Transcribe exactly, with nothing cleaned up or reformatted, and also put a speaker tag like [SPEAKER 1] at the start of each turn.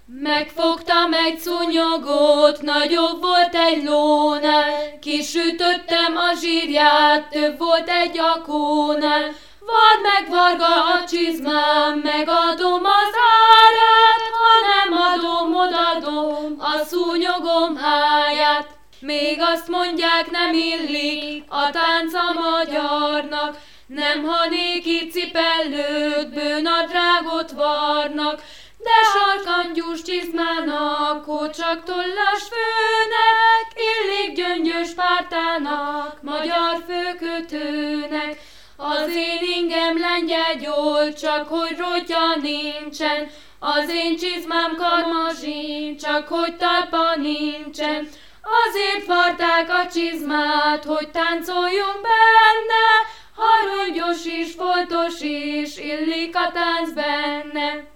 [SPEAKER 1] Megfogtam egy szúnyogot, nagyobb volt egy lónál, kisütöttem a zsírját, több volt egy akónál. Vard meg varga a csizmám, megadom az árát, ha nem adom, odadom a szúnyogom háját. Még azt mondják, nem illik a tánc a magyarnak, nem hanéki cipellőt, bőnadrágot varnak, de sarkantyús csizmának, hócsak tollas főnek, illik gyöngyös pártának, magyar főkötőnek. Az én ingem lengyel gyól, csak hogy rotya nincsen, az én csizmám karmazsin, csak hogy talpa nincsen. Azért varták a csizmát, hogy táncoljunk benne, ha rongyos is, foltos is, illik a tánc benne.